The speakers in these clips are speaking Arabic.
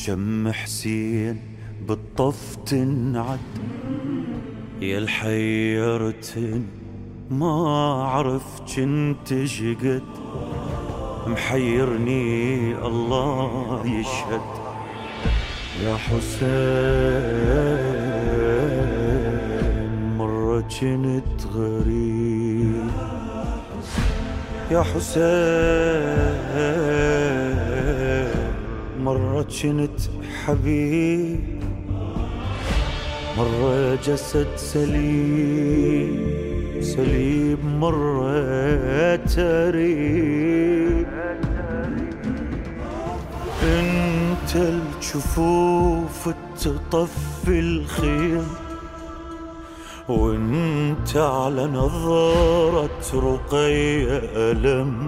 جم حسين بالطف تنعد، يا الحيرتن ما عرف جنت شقد، محيرني الله يشهد. يا حسين مرة جنت غريب، يا حسين مرة جنت حبيب، مرة جسد سليم سليم، مرة تريب. انت الجفوف تطفي الخيم، وانت على نظرة رقي ألم.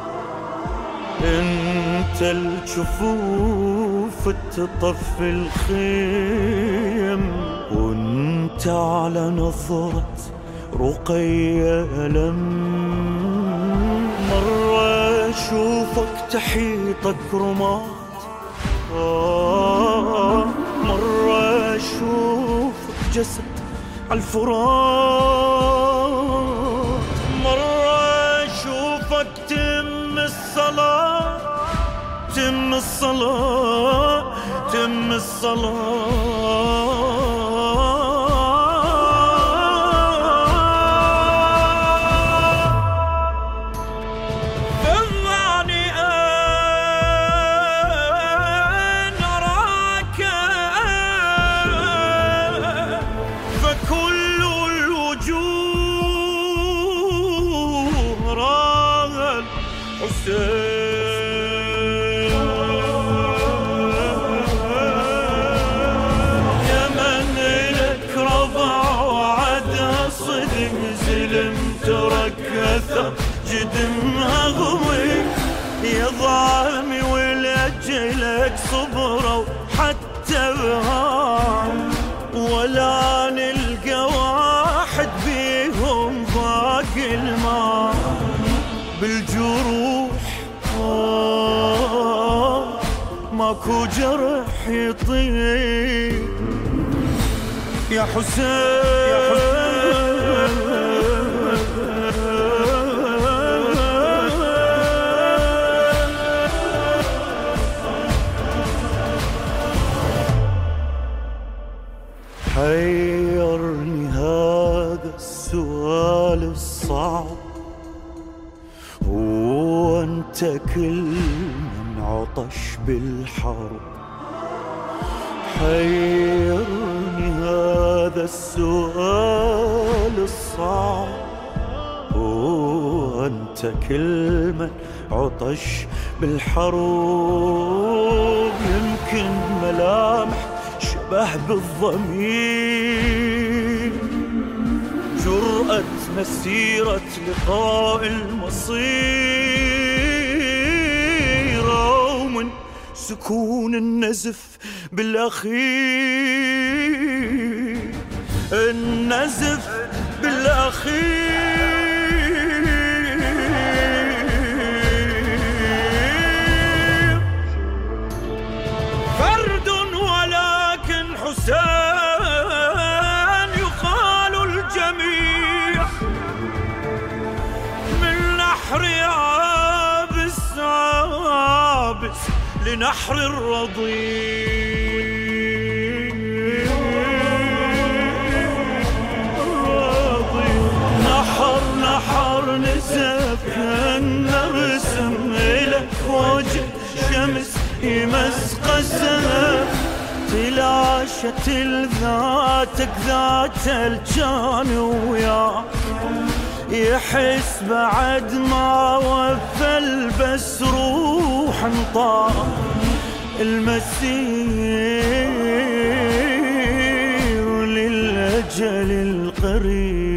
انت الجفوف تطفي الخيم، وانت على نظرة رقي ألم. مرة أشوفك تحيطك رماد، مرة أشوفك جسد عالفرات، مرة أشوفك تم الصلاة تم الصلاة تم الصلاة. يا من لك رضع وعدها صدق، زلم ترك اثر جدمها غوي. يا ظالمي ولأجلك صبروا حتى بهام، ولا نلقى واحد بيهم باقي الماء. بالجروح ماكو جرح يطيب. يا حسين حيرني هذا السؤال الصعب، هو انت كل من عطش بالحرب. حيرني هذا السؤال الصعب، هو انت كل من عطش بالحروب. يمكن ملامح شبه بالضمير، جرأة مسيرة لقاء المصير، ومن سكون النزف بالأخير، النزف بالأخير. فرد ولكن حسين يقال الجميع، من نحر عابس عابس لنحر الرضيع. نحر نحر نزف كالنرسم إلك وجه شمس يمسق السماء. تلاشت لذاتك ذات الجان وياك، يحس بعد ما وفى بس روح انطاق. المسير للأجل القريب،